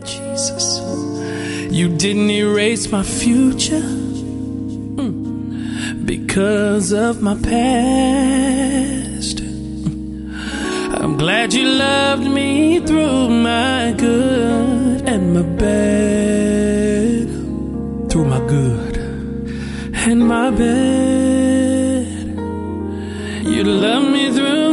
Jesus. You didn't erase my future because of my past. I'm glad you loved me through my good and my bad. Through my good and my bad. You loved me through